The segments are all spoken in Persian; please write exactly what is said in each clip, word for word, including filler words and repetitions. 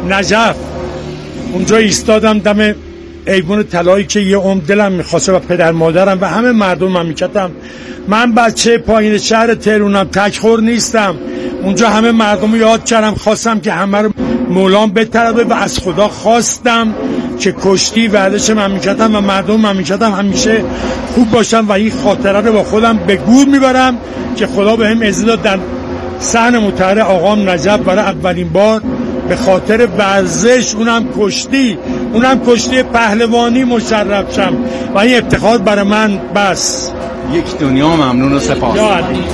نجف. اونجا ایستادم دم ایوون طلایی که یه عمر دلم میخواسته و پدر مادرم و همه مردم مملکتم. من بچه پایین شهر تهرانم، تکخور نیستم. اونجا همه مردم رو یاد کردم، خواستم که همه رو مولان بطربه و از خدا خواستم که کشتی ورزش مملکتم و مردم مملکتم همیشه خوب باشم و این خاطره رو با خودم به گور میبرم که خدا به هم عزت داد در صحن مطهر آقام نجف برای اولین بار به خاطر ورزش، اونم کشتی اونم کشتی پهلوانی مشرف شم و این افتخار برای من بس. یک دنیا ممنون و سپاس. یا علی.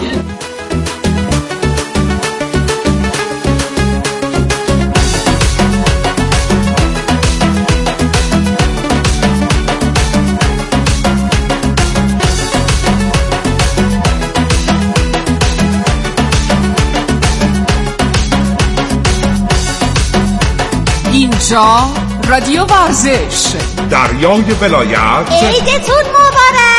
اینجا رادیو ورزش، دریای ولایت. عیدتون مبارک.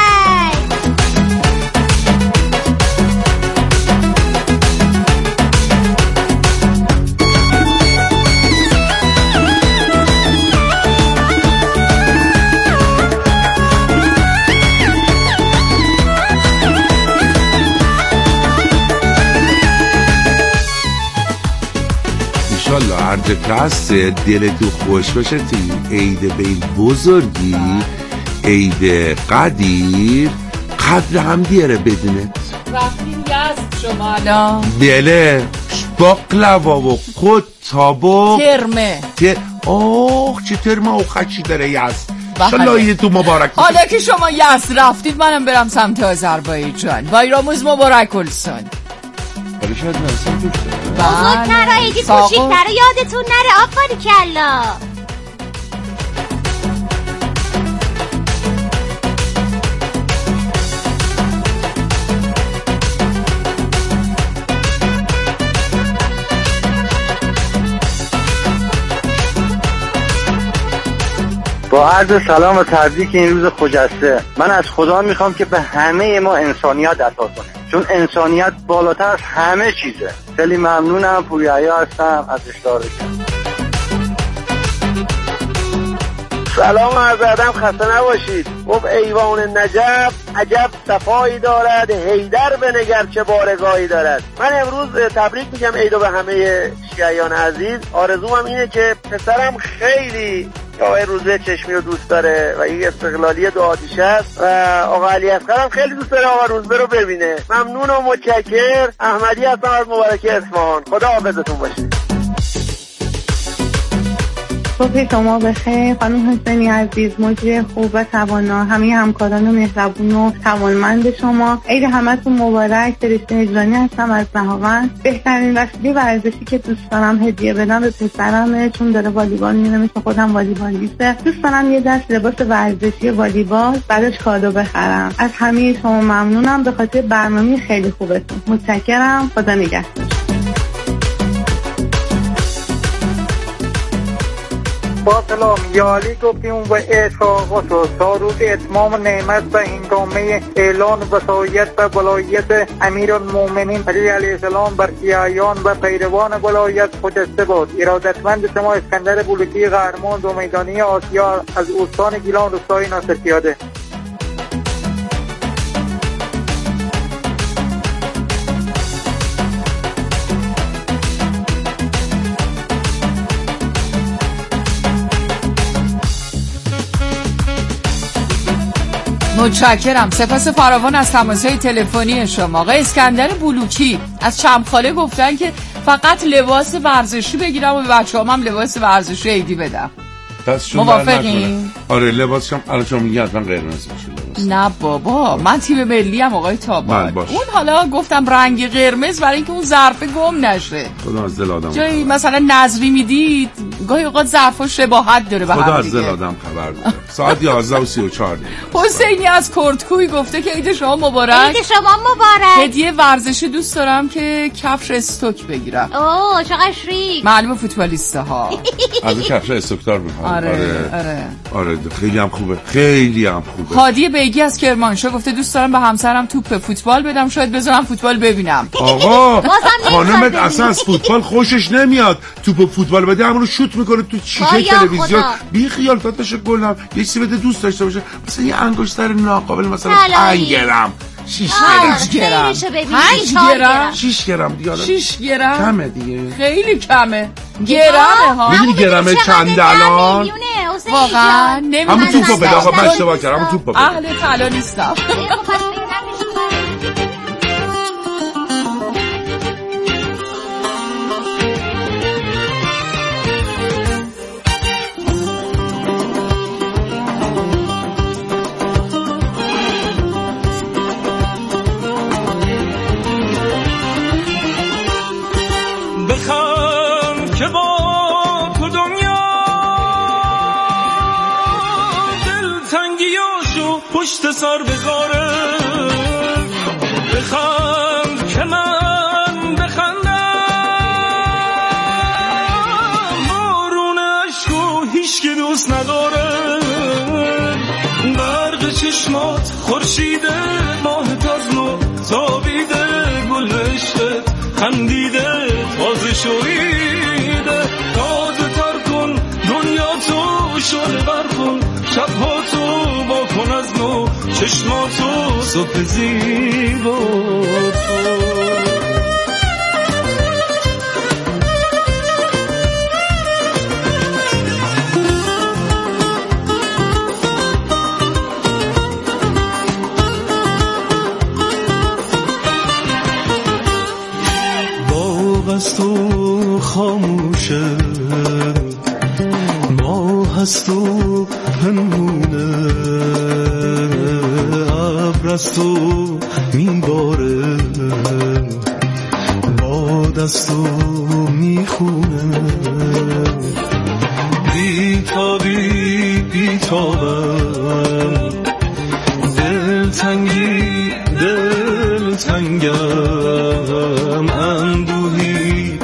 انشالله هر جا که هست دل تو خوش باشه تو عید به این بزرگی، عید قدیر، قدر هم دیره بدونت. رفتیم یزد شما الان؟ بله، باقلوا و قطاب و ترمه ت... آخ چه ترمه و خچی داره یزد. بله. انشالله عید تو مبارک. حالا که شما یزد رفتید منم برم سمت آذربایجان. بایراموز مبارک السون. ولی شاید نرسم توش بزرگتر عیدی کوچیکتر یادتون نره. آفرین کلا. با عرض سلام و تبریک این روز خجسته، من از خدا میخوام که به همه ما انسانیت عطا کنه، چون انسانیت بالاتر از همه چیزه. خیلی ممنونم. پوریایا هستم از اشتارکم. سلام عرض ادب، خسته نباشید. خب ایوان نجف عجب صفایی دارد، حیدر بنگر چه بارگاهی دارد. من امروز تبریک میگم عیدو به همه شیعیان عزیز. آرزوم اینه که پسرم خیلی آقای روزبه چشمی رو دوست داره و این استقلالی دو آتیشه است و آقا علی اصغر هم خیلی دوست داره آقا روزبه رو ببینه. ممنون و متشکر. احمدی هستم از مبارکی اصفهان. خدا حافظتون باشه. صبح شما بخیر خانم حسینی عزیز، مجری خوب و توانا، همه همکاران مهربون و توانمند شما. عید همتون مبارک. فرشته نجرانی هستم از نهاوند. بهترین وسیله ورزشی که دوست دارم هدیه بدم به پسرمه، چون داره والیبال میره مثل خودم والیبالیسته. دوست دارم یه دست لباس ورزشی والیبال براش کادو بخرم. از همه شما ممنونم به خاطر برنامه خیلی خوبتون. متشکرم. خدا نگهدار. با سلام یالی گفتیم و اشاقات و ساروز اتمام نعمت و هنگامه اعلان وصایت و ولایت امیر المومنین علی علیه السلام بر شیعیان و پیروان ولایت خجسته باد. ارادتمند شما اسکندر بلوچی قهرمان دو میدانی آسیا از استان گیلان روستای ناصر پیاده. متشکرم. سپاس فراوان از تماس‌های تلفنی شما. آقای اسکندر بلوچی از چمخاله گفتن که فقط لباس ورزشی بگیرم و به بچه‌هام هم لباس ورزشی عیدی بدم. موافقین؟ آره لباسم الان شما میگی حتما قرمز باشه. نه بابا من تیم ملی ام آقای تابان. اون حالا گفتم رنگ قرمز برای اینکه اون ظرف گم نشه. خدا از دل آدم جایی مثلا نظری میدید گاهی اوقات ظرفا شباهت داره به هم دیگه. خدا از دل آدم خبر داره. ساعت یازده و سی و چهار دقیقه. حسینی از کردکوی گفته که عید شما مبارک. عید شما مبارک. هدیه ورزشی دوست دارم که کفش استوک بگیرم. اوه چقدر شریک. معلومه فوتبالیسته ها از کفش استوکدار میخوام. آره آره آره خیلی هم خوبه، خیلی هم خوبه. هادی بیگی از کرمانشاه گفته دوست دارم به همسرم توپ فوتبال بدم، شاید بذارم فوتبال ببینم. آقا خانمت اصلا از فوتبال خوشش نمیاد، توپ فوتبال بده همون رو شوت میکنه تو شیشه تلویزیون. بی خیال تاتش گلم یه چیزی بده دوست داشته باشه، مثلا یه انگشتر ناقابل مثلا پنج گرم شش گرم پنج گرم شش گرم دیگه شش گرم کمه دیگه، خیلی کمه. گرمه ها. میدونی گرمه چند الان؟ واقعا نمیدونم. همون توپو بده آقا، من اشتباه کردم، همون توپو بده. اهل طلا نیستم. پشت سر بذاره بخند که من بخندم، بارون عشقو هیچ که دوست نداره، برق چشمات خورشیده ماهت از نو تابیده، گل عشقت خندیده تازه شویده، تازه تر کن دنیا تو شعله بر کن، شبها تو با کن از نو چشماتو صبح زیبا تو. باغ از تو خاموشه، ماه از تو پنهونه، ابر از تو میباره، باد از تو میخونه، بیتابی بیتابم، دلتنگی دلتنگم، اندوهی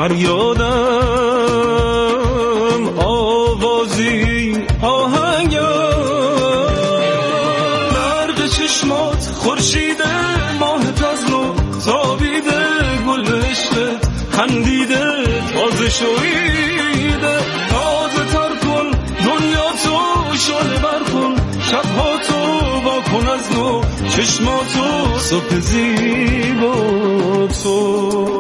فریادم، آوازی آهنگم، برق چشمات خورشیده ماهت از نو تابیده، گل عشقت خندیده تازه شویده، تازه تر کن دنیا تو شعله بر کن، شبها تو با کن از نو چشماتو صبح زیبا تو.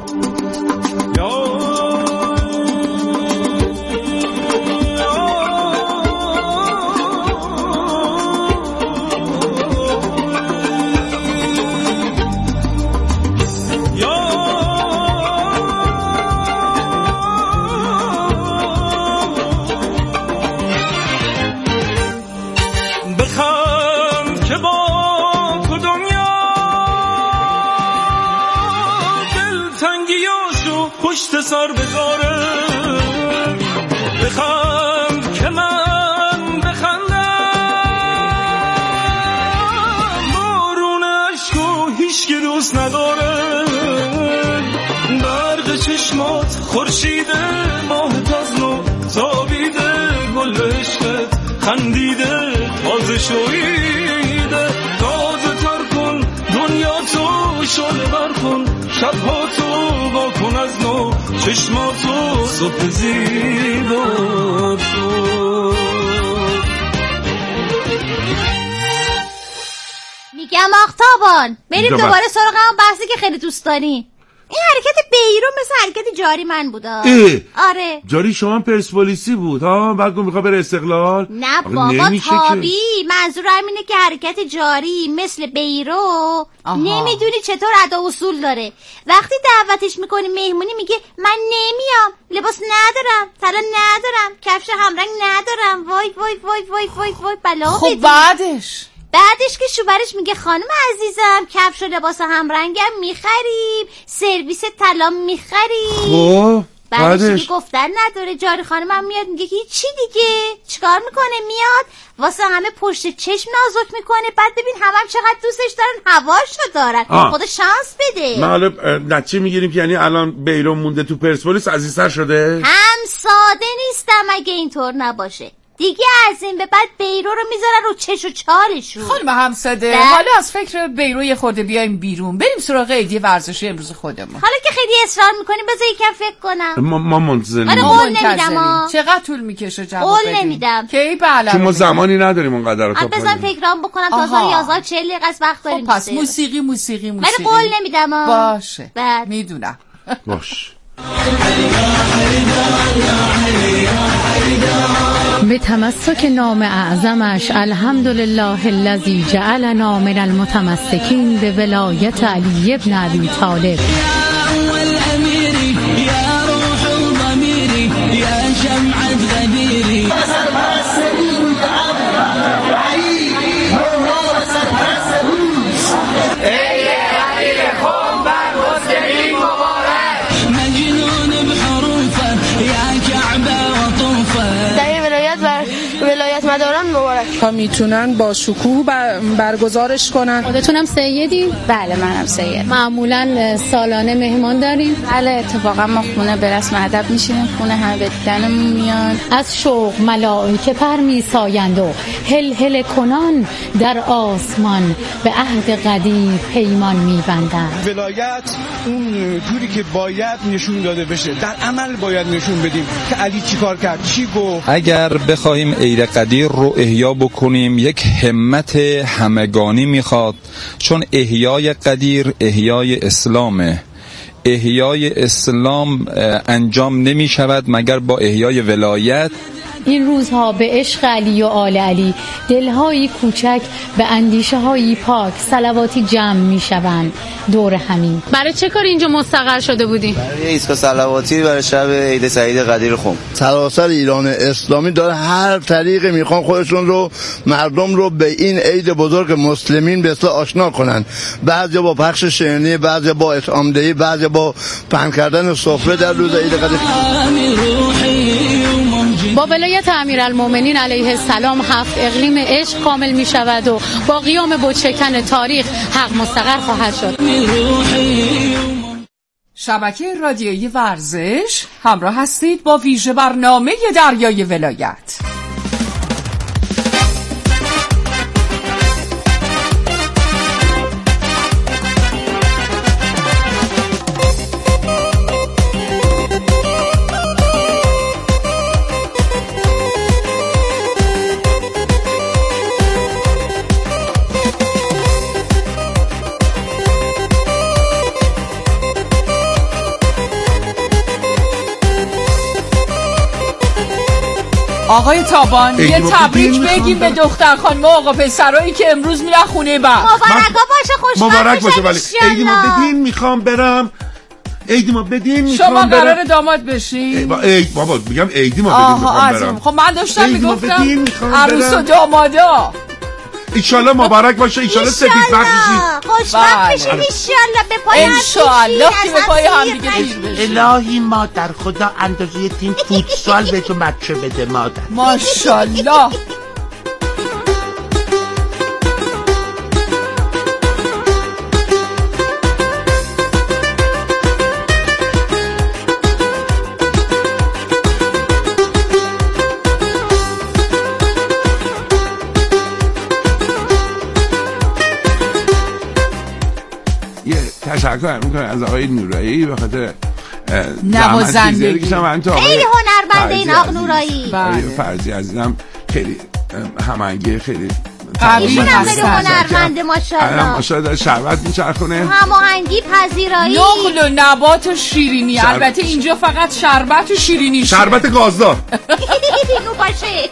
پشت سر بذاره بخند که من بخندم، بارون عشقو هیچ که دوست نداره، برق چشمات خورشیده ماهت از نو تابیده، گل عشقت خندیده تازه شویده، تازه تر کن دنیا تو شعله بر کن، شبها تو با کن از نو چشماتو صبح زیبا تو. میگم آختابان بریم دوباره سراغ هم بحثی که خیلی دوست داریم. این حرکت بیرون مثل حرکت جاری من بود. آره جاری شما پرسپولیسی بود ها، بعد گفت میخواد بره استقلال. نه بابا تابی، منظورم اینه که حرکت جاری مثل بیرو نمیدونی چطور ادا اصول داره. وقتی دعوتش میکنی مهمونی میگه من نمیام، لباس ندارم، طلا ندارم، کفش همرنگ ندارم، وای وای وای وای وای وای بلا. خب بعدش بعدش که شوهرش میگه خانم عزیزم کفش و لباس همرنگم میخریم، سرویس طلا میخریم. خب بعدش گفتن نداره. جاری خانمم میاد میگه که چی دیگه چیکار میکنه، میاد واسه همه پشت چشم نازک میکنه. بعد ببین همم هم چقدر دوستش دارن، هواشو دارن. خدا شانس بده. ما حالا نتیجه میگیریم که یعنی الان بیرون مونده تو پرسپولیس عزیزتر شده. هم ساده نیستم اگه اینطور نباشه. دیگه از این به بعد بیرو رو میذارن رو چش و چالشون. خانم همساده حالا از فکر بیرو یه خورده بیایم بیرون، بریم سراغ ایدی ورزشی امروز خودمون. حالا که خیلی اصرار میکنیم بذار یکم فکر کنم. ما ما منتظریم. من قول نمیدم. چقدر طول میکشه جواب بدیم؟ قول نمیدم. کی بالا چون ما زمانی نداریم اونقدر تا بزن فکرام بکنم تا ساعت یازده چهل دقیقه وقت داریم. خب پس موسیقی موسیقی موسیقی. من قول نمیدم. باشه بعد میدونم. باش. به تمسک نام اعظمش الحمدلله الذی جعلنا من المتمسکین به ولایت علی ابن ابی طالب. مداران مبارک تا میتونن با شکوه بر... برگزارش کنن. خودتونم سیدی؟ بله منم سید. معمولا سالانه مهمان داریم؟ بله اتفاقا ما خونه به رسم ادب میشینیم، خونه همه به دیدنمون میان. از شوق ملائکه پر میسایند و هل هل کنان در آسمان به عهد قدیم پیمان میبندند. ولایت اون جوری که باید نشون داده بشه، در عمل باید نشون بدیم که علی چی کار کرد، چی گفت. اگر بخوایم عید قدیر رو احیا بکنیم یک همت همگانی میخواد، چون احیای قدیر احیای اسلامه. احیای اسلام انجام نمی شود مگر با احیای ولایت. این روزها به عشق علی و آل علی دلهایی کوچک به اندیشه هایی پاک صلواتی جمع می شوند دور همین. برای چه کار اینجا مستقر شده بودیم؟ برای ایستگاه صلواتی برای شب عید سعید قدیر خون. سراسر ایران اسلامی داره هر طریقی میخوان خودشون رو مردم رو به این عید بزرگ مسلمین به اصطلاح آشنا کنن. بعضی با پخش شیرینی، بعضی با اطعام دهی، بعضی با پهن کردن سفره در روز عید قدیر. با ولایت امیرالمومنین علیه السلام هفت اقلیم عشق کامل می شود و با قیام بتشکن تاریخ حق مستقر خواهد شد. شبکه رادیویی ورزش همراه هستید با ویژه برنامه دریای ولایت. آقای تابان یه تبریک بگیم به دختر خانم و آقا پسرایی که امروز میرن خونه با مبارک باشه، خوشبخت مبارک باشه. ولی عید ما بدین میخوام برم، عید ما بدین میخوام شما برم. قرار داماد بشین؟ عید بابا میگم عید ما بدین میخوام برم. خب من داشتم میگفتم عروس و دامادا. ایشالله مبارک باشه، ایشالله سفید بخت بشید، خوشبخت بشید، ایشالله به پای هم ایشالله که به پای هم دیگه پیر بشید. الهی مادر خدا اندازه تیم فوتسال بهتون بچه بده مادر. ماشالله. تشکر میکنم از آقای نورایی به خاطر نوازندگی. خیلی هنرمنده این آقا نورایی. فرضی عزیزم خیلی هماهنگی خیلی قوی هستن. هنرمنده ماشاءالله. ماشاءالله شربت میچرخونه، هماهنگی، پذیرایی، نقل و نبات و شیرینی. البته اینجا فقط شربت و شیرینی، شربت گازدار. اینو باشه.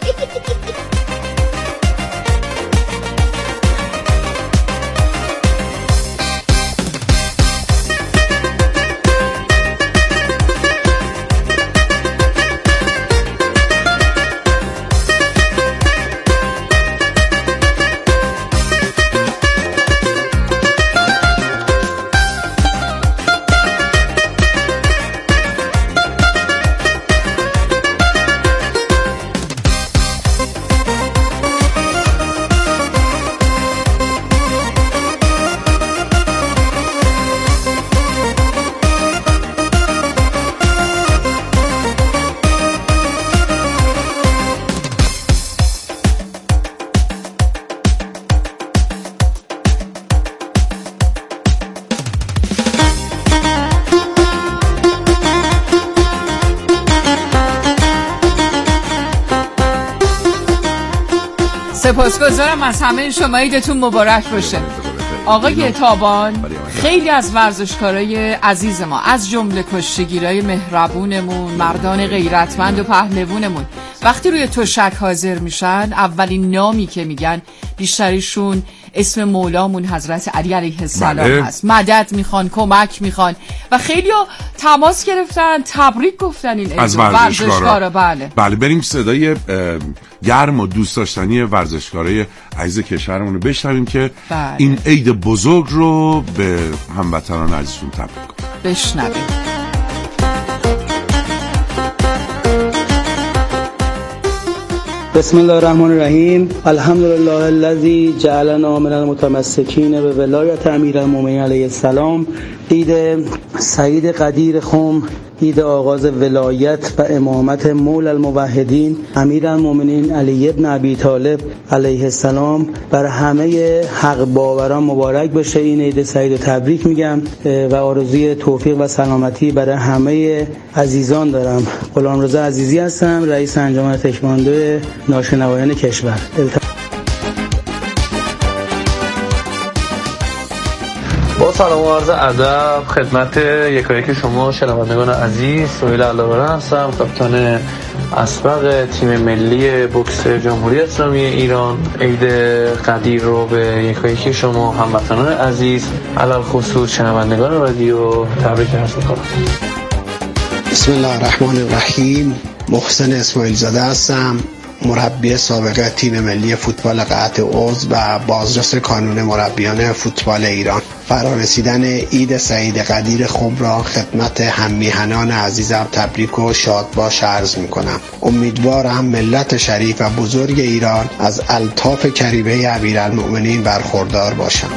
سپاسگزارم از همه شما، عیدتون مبارک باشه. آقای تابان، خیلی از ورزشکارای عزیز ما از جمله کشتیگیرای مهربونمون، مردان غیرتمند و پهلوونمون وقتی روی تشک حاضر میشن اولین نامی که میگن بیشتریشون اسم مولامون حضرت علی علیه السلام بله. هست. مدد میخوان، کمک میخوان و خیلی ها تماس گرفتن، تبریک گفتن این از ورزشکارا. بله بله بریم صدای گرم و دوست داشتنی ورزشکارای عزیز کشورمون رو بشنویم که بله. این عید بزرگ رو به هموطنان عزیزشون تبریک کنیم. بشنویم. بسم الله الرحمن الرحیم. الحمدلله الذی جعلنا من المتمسکین به ولایت امیرالمومنین علیه السلام. عید سعید قدیر خم، عید آغاز ولایت و امامت مولا الموحدین امیرالمومنین علی ابن ابی طالب علیه السلام بر همه حق باوران مبارک بشه. این عید سعید تبریک میگم و آرزوی توفیق و سلامتی برای همه عزیزان دارم. غلامرضا عزیزی هستم، رئیس انجمن تکواندو ناشنوایان کشور. با سلام و عرض ادب خدمت یکایک شما شنوندگان عزیز، سهیل علابران هستم، کاپیتان اسبق تیم ملی بوکس جمهوری اسلامی ایران. عید قدیر رو به یکایک شما هموطنان عزیز علل خصوص شنوندگان رادیو تبریک عرض می‌کنم. بسم الله الرحمن الرحیم. محسن اسماعیل زاده هستم، مربی سابق تیم ملی فوتبال قطع عضو و بازرس کانون مربیان فوتبال ایران. فرارسیدن عید سعید قدیر خم را خدمت هممیهنان عزیزم تبریک و شادباش عرض می‌کنم. امیدوارم ملت شریف و بزرگ ایران از الطاف کریمه امیرالمؤمنین برخوردار باشند.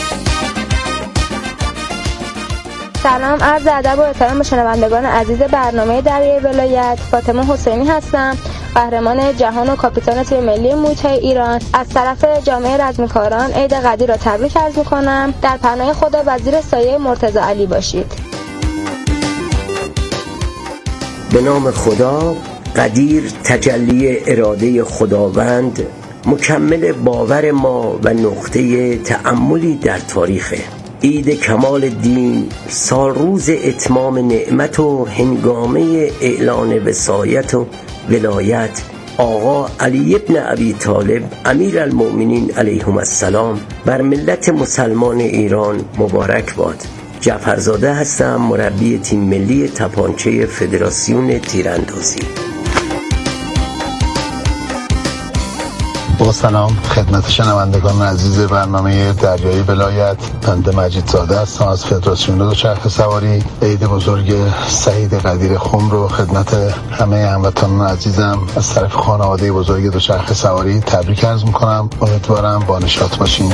سلام، عرض ادب و احترام به شنوندگان عزیز برنامه دریای ولایت. فاطمه حسینی هستم، قهرمان جهان و کاپیتان تیم ملی موچای ایران. از طرف جامعه رزمکاران عید قدیر را تبریک عرض می‌کنم. در پناه خدا و زیر سایه مرتضی علی باشید. به نام خدا. قدیر تجلی اراده خداوند، مکمل باور ما و نقطه تأملی در تاریخه. عید کمال دین، سال روز اتمام نعمت و هنگامه اعلان وصایت و ولایت آقا علی ابن ابی طالب امیرالمؤمنین علیهم السلام بر ملت مسلمان ایران مبارک باد. جعفرزاده هستم، مربی تیم ملی تپانچه فدراسیون تیراندازی. با سلام خدمت شنوندگان عزیز برنامه دریای ولایت. بنده مجید زاده هستم از فدراسیون دوچرخه سواری. عید بزرگ سعید قدیر خم رو خدمت همه هموطنان عزیزم از طرف خانواده بزرگ دوچرخه سواری تبریک عرض میکنم. امیدوارم با نشاط باشین.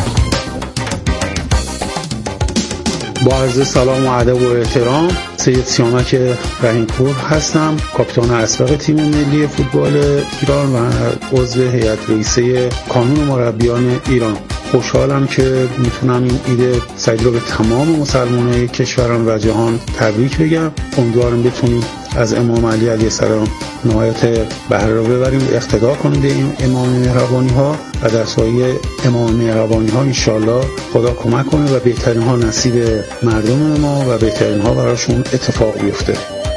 با عرض سلام و ادب و احترام، سید سیامک رحیم‌پور هستم، کاپیتان اسبق تیم ملی فوتبال ایران و عضو هیئت رئیسه کانون مربیان ایران. خوشحالم که میتونم این عید سعید رو به تمام مسلمانای کشورم و جهان تبریک بگم. امیدوارم بتونیم از امام علی علیه السلام نهایت بهره رو ببریم، اقتدا کنیم به این امام مهربانی ها و در سایه امام مهربانی ها انشالله خدا کمک کنه و بهترین ها نصیب مردم ما و بهترین ها براشون اتفاق بیفته.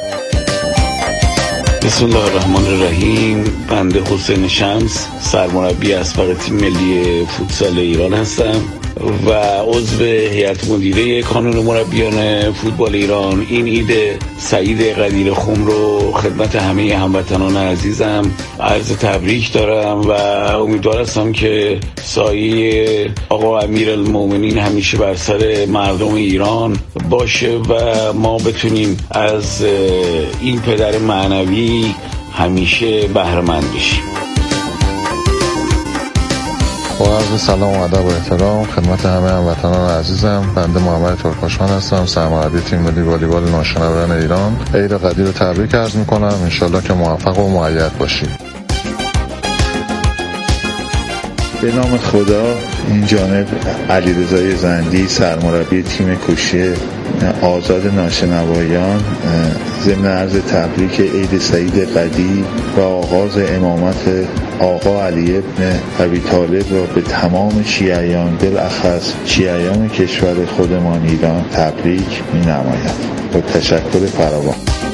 بسم الله الرحمن الرحیم. بنده حسین شمس، سرمربی اسبق تیم ملی فوتسال ایران هستم و عضو هیئت مدیره کانون مربیان فوتبال ایران. این عید سعید قدیر خم رو خدمت همه هموطنان عزیزم عرض تبریک دارم و امیدوار هستم که سایه آقا امیرالمومنین همیشه بر سر مردم ایران باشه و ما بتونیم از این پدر معنوی همیشه بهره مند بشیم. با عرض سلام و ادب و احترام خدمت همه هموطنان عزیزم. بنده محمد ترکاشان هستم، سرمربی تیم ملی والیبال ناشنوایان ایران. عید قدیر رو تبریک عرض میکنم، انشالله که موفق و مؤید باشید. به نام خدا. این جانب علیرضا زندی سرمربی تیم کوشی آزاد ناشنوایان ضمن عرض تبریک عید سعید قدیر و آغاز امامت آقا علی ابن ابی طالب را به تمام شیعیان بالاخص شیعیان کشور خودمان ایران تبریک می‌نماید. با تشکر فراوان.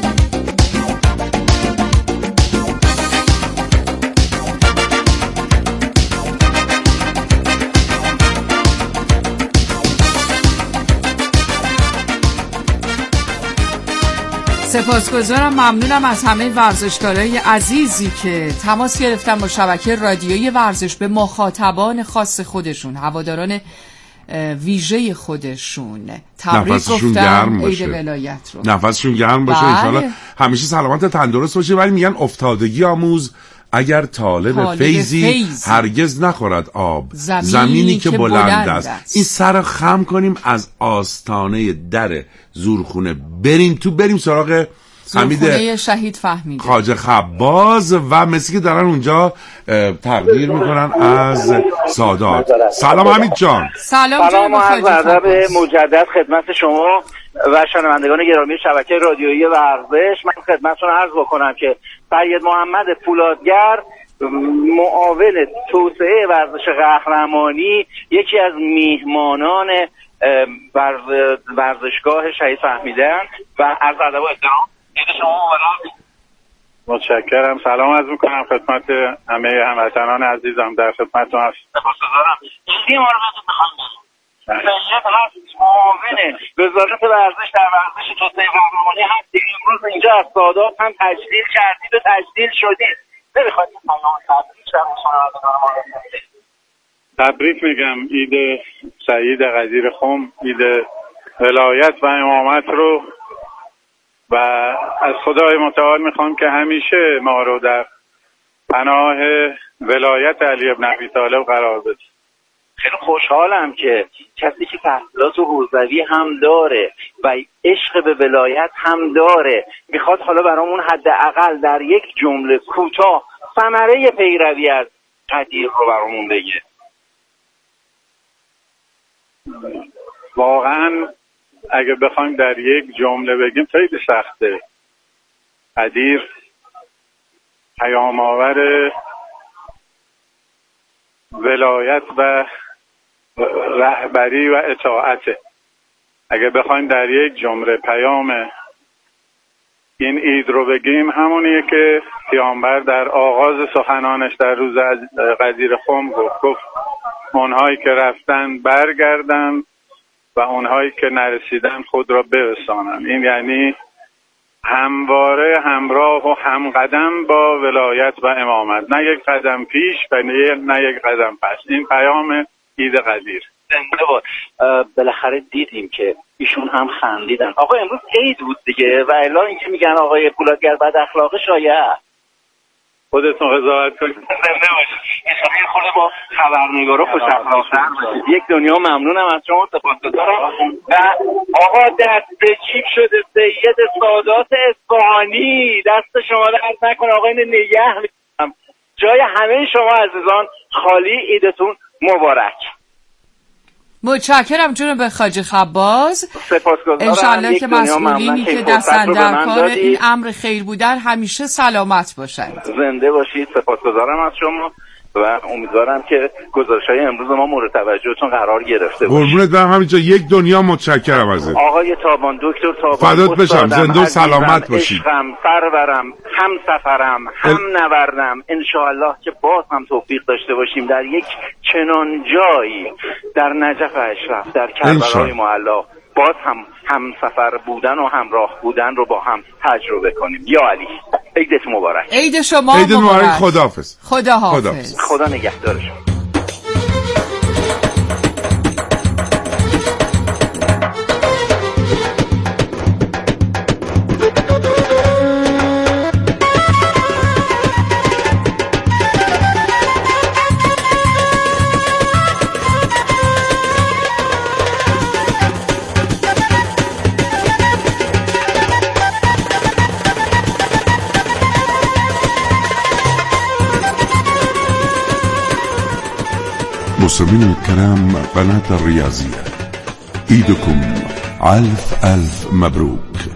سپاسگزارم، ممنونم از همه ورزشکارای عزیزی که تماس گرفتن با شبکه رادیویی ورزش به مخاطبان خاص خودشون، هواداران ویژه خودشون تبریک گفتن عید ولایت رو. نفسشون گرم باشه، انشالله همیشه سلامت و تندرست باشه. ولی میگن افتادگی آموز اگر طالب, طالب فیضی, فیضی هرگز نخورد آب زمینی, زمینی که بلند, بلند است. است این سر خم کنیم، از آستانه در زورخونه بریم تو، بریم سراغ زورخونه شهید فهمیده خواجه خباز و مسی که دارن اونجا تقدیر میکنن از سادات. سلام حمید جان. سلام سلام و عرض ادب مجدد خدمت شما و شنوندگان گرامی شبکه رادیویی ورزش. من خدمتتون عرض بکنم که سید محمد فولادگر معاون توسعه ورزش قهرمانی یکی از میهمانان ورزشگاه شهید فهمیدن و عرض ادب و احترام شما متشکرم. سلام عرض میکنم خدمت همه هموطنان عزیزم، در خدمتتون هستم. سپاسگزارم. این ما رو بخوام سید هست معاون وزارت ورزش در ورزش توسعه قهرمانی هستی. امروز اینجا از سادات هم تجلیل کردید و تجلیل شدید. نمیخواید این پیام تبریک در مشاهدگان ما رو تبریک میگم. عید سعید قدیر خم، عید ولایت و امامت رو و از خدای متعال میخوام که همیشه ما رو در پناه ولایت علی ابن ابی طالب قرار بده. خیلی خوشحالم که کسی که تحصیلات حوزوی هم داره و عشق به ولایت هم داره میخواد حالا برامون حداقل در یک جمله کوتاه ثمره پیروی از قدیر رو برامون بگه. واقعا اگه بخوایم در یک جمله بگیم خیلی سخته. قدیر پیام آور ولایت و رهبری و اطاعته. اگه بخوایم در یک جمله پیام این عید رو بگیم همونیه که پیامبر در آغاز سخنانش در روز قدیر خم گفت گفت اونهایی که رفتن برگردن و اونهایی که نرسیدن خود را برسانن. این یعنی همواره همراه و همقدم با ولایت و امامت، نه یک قدم پیش و نه یک قدم پس. این پیام عید قدیر. بالاخره دیدیم که ایشون هم خندیدن. آقا امروز عید بود دیگه و الا اینکه میگن آقای فولادگر بد اخلاق شایع. خودتون قضاوت کنید. زنده باشید. ان خود با خبرنگارا خوش اخلاق‌تر باشید. یک دنیا ممنونم از شما، سپاسگزارم. و آقا دست به چیپ شده سید سادات اصفهانی، دست شما درد نکنه آقا، اینو نگه می‌دارم. جای همه شما عزیزان خالی. عیدتون مبارک. متشکرم جناب خواجه خباز. سپاسگزارم. انشالله که مسئولینی که دستن در کار این امر خیر بودن همیشه سلامت باشند. زنده باشید. سپاسگزارم از شما و امیدوارم که گزارش‌های امروز ما مورد توجهتون قرار گرفته باشه. قربونت برم همینجا. یک دنیا متشکرم ازت آقای تابان، دکتر تابان. فدات بشم. زنده و سلامت باشید. عشقم، سرورم، هم سفرم، هم نوردم. انشاءالله که باز هم توفیق داشته باشیم در یک چنان جایی در نجف اشرف، در کربلای معلا باز هم هم سفر بودن و همراه بودن رو با هم تجربه کنیم. یا علی، عیدت مبارک. عید شما عید مبارک. خداحافظ. خدا حافظ. خدا نگهدار شما. مستمعین الكرام قناة الرياضية، عيدكم ألف ألف مبروك.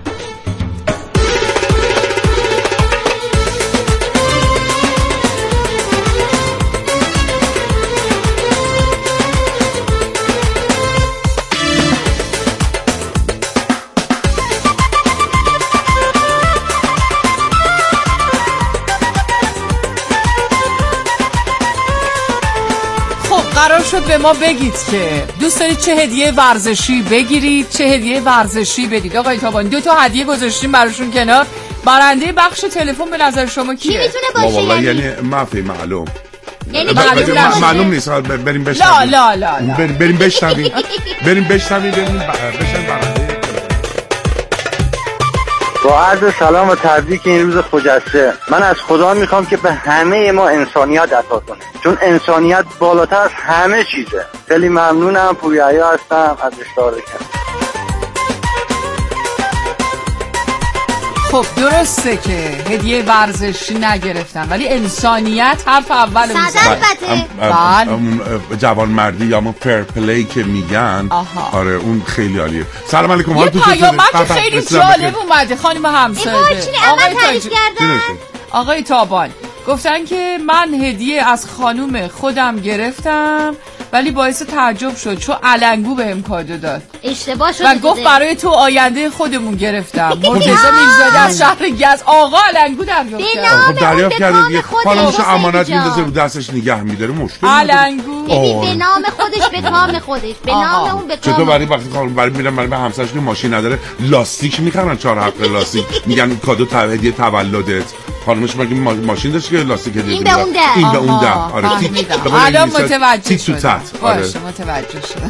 قرار شد به ما بگید که دوست دارید چه هدیه ورزشی بگیرید، چه هدیه ورزشی بدید. آقای تابان دو تا هدیه گذاشتیم براشون کنار. برنده بخش تلفن به نظر شما کیه؟ کی میتونه باشه؟ والله یعنی یعنی مافی معلوم یعنی معلوم, معلوم نیست. بریم بشنویم. لا لا لا, لا. بریم بریم بشنویم. بریم بشنویم بریم بشن برنده. با عرض سلام و تبریک این روز خجسته، من از خدا میخوام که به همه ما انسانیت عطا کنه، چون انسانیت بالاتر از همه چیزه. خیلی ممنونم. پوریایا هستم از اشتارکم. خب درسته که هدیه ورزشی نگرفتم ولی انسانیت حرف اول بله جوان مردی یا ما فیر پلی که میگن. آها. آره اون خیلی عالیه. سلام علیکم. یه پیامک خیلی جالب اومده خانم همسایه. آقای کردن آقای تابان گفتن که من هدیه از خانوم خودم گرفتم ولی باعث تعجب شد چون علنگو بهم کادو داد. اشتباه شده و گفت برای تو آینده خودمون گرفتم. مرتضی میرزاده از شهر گز آقا علنگو دریافت کرد. دریافت کرده دیگه. خانمش امانت میندازه رو دستش نگه میداره. مشکل علنگو به نام خودش به کام خودش به نام اون به کام. چطور برای وقتی خانم برای میرن برای همسرش که ماشین نداره لاستیک میخرن چهار هفته لاستیک میگن کادو هدیه تولدت. خانمش مگه ماشین داشت که لاستیک هدیه این به اون ده این به اون ده. آره الان متوجه شد. آره باشه متوجه شد.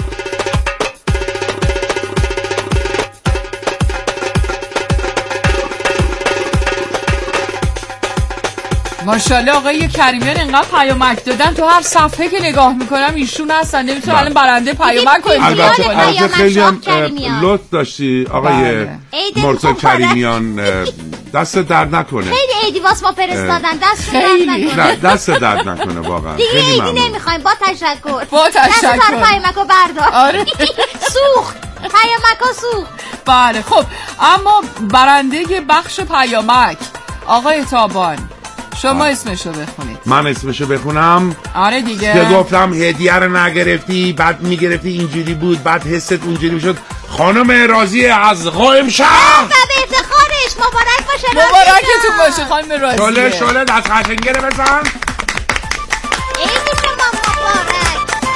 ماشاءالله آقای کریمیان انقدر پیامک دادن تو هر صفحه که نگاه میکنم ایشون هستن. نمیتونم الان برنده پیامک کنید. البته خیلی هم لطف داشتی آقای مرتضی کریمیان. دست درد نکنه. خیلی عیدی واس ما فرستادن. دست درد نکنه. نه دست درد نکنه واقعا. دیگه عیدی نمیخوایم. با تشکر. با تشکر. دست سر پیامکو بردار. آره سوخت. پیامکو سوخت. بله خب اما برنده بخش پیامک آقای تابان شما اسمشو بخونید. من اسمشو بخونم؟ آره دیگه. که گفتم هدیه رو نگرفتی بعد میگرفتی اینجوری بود بعد حست اونجوری میشد. خانم راضی از قائم شهر. به افتخارش مبارک باشه. مبارکتون باشه خانم راضی. شله شله دست خشنگره بزن. عید شما مبارک.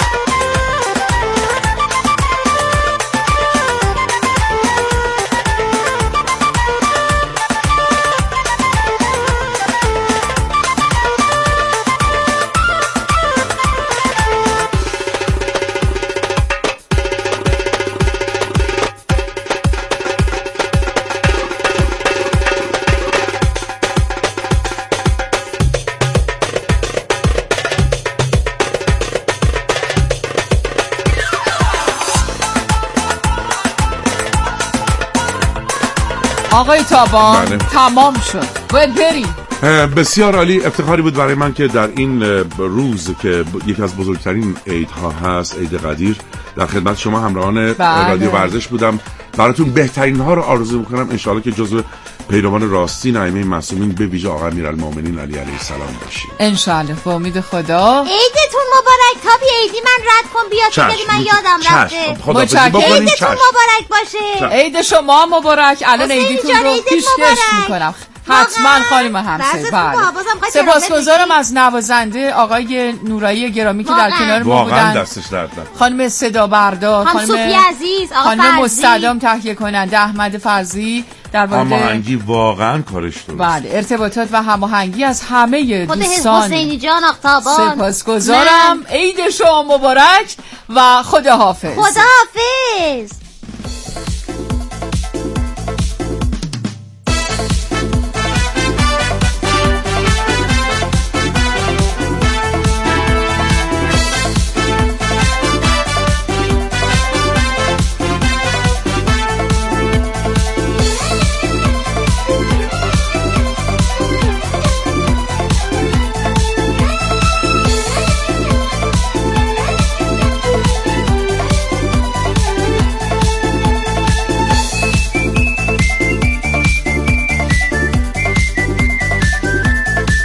آقای تابان بله. تمام شد باید بریم. بسیار عالی. افتخاری بود برای من که در این روز که یکی از بزرگترین عیدها هست عید قدیر در خدمت شما همراهان بله. رادیو ورزش بودم. براتون بهترین ها رو آرزو میکنم. انشالله که جزو پیروان راستین ائمه معصومین به ویژه آقا امیرالمومنین علی علیه السلام باشید انشالله. با امید خدا. عیدتون مبارک. تابی عیدی من رد کن بیا که من یادم رفته. عیدتون مبارک باشه. عید شما مبارک. الان عیدتون رو پیشکش میکنم حتما خانم همسایه. بله سپاسگزارم از نوازنده آقای نورایی گرامی که در کنار ما بودن. واقعا دستش درد نکنه. خانم صدا بردار، خانم صوفی عزیز، آقا خانم مستدام تهیه کننده احمد فرزی در مورد هماهنگی واقعا کارش درست. بله ارتباطات و هماهنگی از همه دوستان. خود حسینی جان آقتابان سپاسگزارم. عید شما مبارک و خداحافظ. خداحافظ.